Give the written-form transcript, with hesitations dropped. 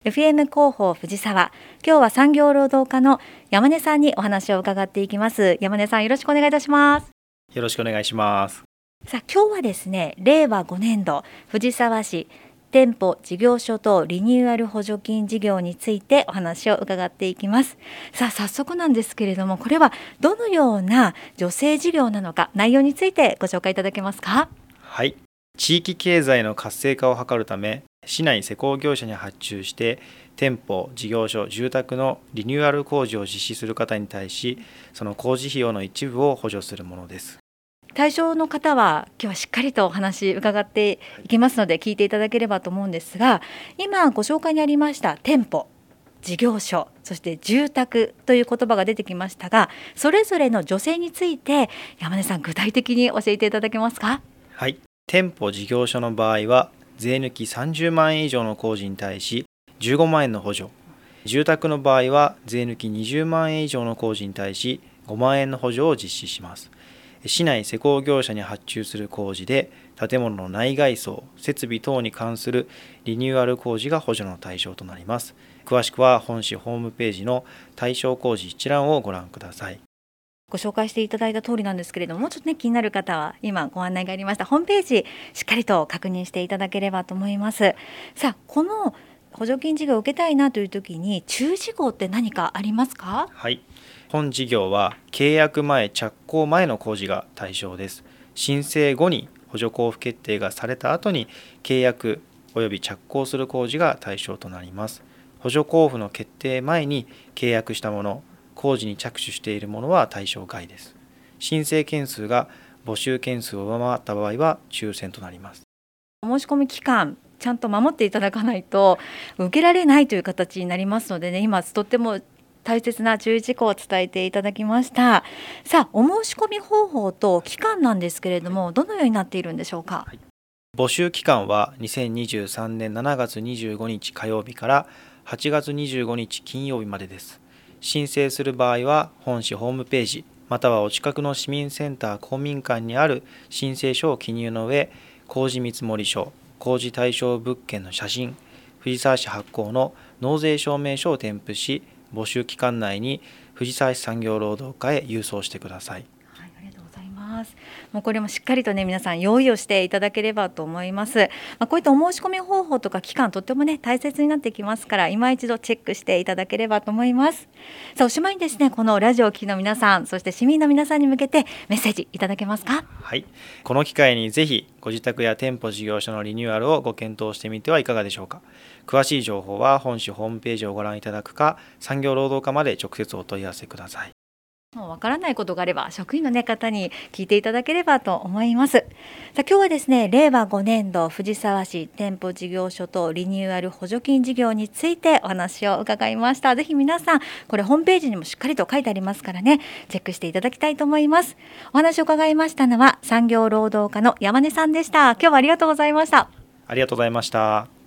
FM 広報藤沢。今日は産業労働課の山根さんにお話を伺っていきます。山根さん、よろしくお願いいたします。 よろしくお願いします。 さあ、今日はですね、令和5年度藤沢市店舗事業所等リニューアル補助金事業についてお話を伺っていきます。さあ、早速なんですけれども、これはどのような助成事業なのか、内容についてご紹介いただけますか？ はい。地域経済の活性化を図るため、市内施工業者に発注して店舗、事業所、住宅のリニューアル工事を実施する方に対し、その工事費用の一部を補助するものです。 対象の方は今日はしっかりとお話伺っていきますので聞いていただければと思うんですが、今ご紹介にありました店舗、事業所、そして住宅という言葉が出てきましたが、それぞれの助成について山根さん、具体的に教えていただけますか？ はい。店舗事業所の場合は税抜き30万円以上の工事に対し15万円の補助、住宅の場合は税抜き20万円以上の工事に対し5万円の補助を実施します。市内施工業者に発注する工事で建物の内外装、設備等に関するリニューアル工事が補助の対象となります。詳しくは本市ホームページの対象工事一覧をご覧ください。 ご紹介していただいた通りなんですけれども、もうちょっとね、気になる方は今ご案内がありましたホームページしっかりと確認していただければと思います。さあ、この補助金事業を受けたいなという時に注意事項って何かありますか？ はい。本事業は契約前、着工前の工事が対象です。申請後に補助交付決定がされた後に契約及び着工する工事が対象となります。補助交付の決定前に契約したもの、工事に着手しているものは対象外です。申請件数が募集件数を上回った場合は抽選となります。 お申し込み期間ちゃんと守っていただかないと受けられないという形になりますのでね、今とっても大切な注意事項を伝えていただきました。さあ、お申し込み方法と期間なんですけれども、どのようになっているんでしょうか？ 募集期間は2023年7月25日火曜日から8月25日金曜日までです。申請する場合は本市ホームページまたはお近くの市民センター公民館にある申請書を記入の上、工事見積書、工事対象物件の写真、藤沢市発行の納税証明書を添付し、募集期間内に藤沢市産業労働課へ郵送してください。 はい、ありがとうございます。もうこれもしっかりとね、皆さん用意をしていただければと思います。こういったお申し込み方法とか期間、とってもね大切になってきますから、今一度チェックしていただければと思います。さあ、おしまいにですね、このラジオを聴きの皆さん、そして市民の皆さんに向けてメッセージいただけますか？ はい、この機会にぜひご自宅や店舗事業所のリニューアルをご検討してみてはいかがでしょうか。詳しい情報は本市ホームページをご覧いただくか、産業労働課まで直接お問い合わせください。 もうわからないことがあれば職員の、方に聞いていただければと思います。さあ、今日はですね、令和5年度藤沢市店舗事業所等リニューアル補助金事業についてお話を伺いました。ぜひ皆さん、これホームページにもしっかりと書いてありますからね、チェックしていただきたいと思います。お話を伺いましたのは産業労働課の山根さんでした。今日はありがとうございました。 ありがとうございました。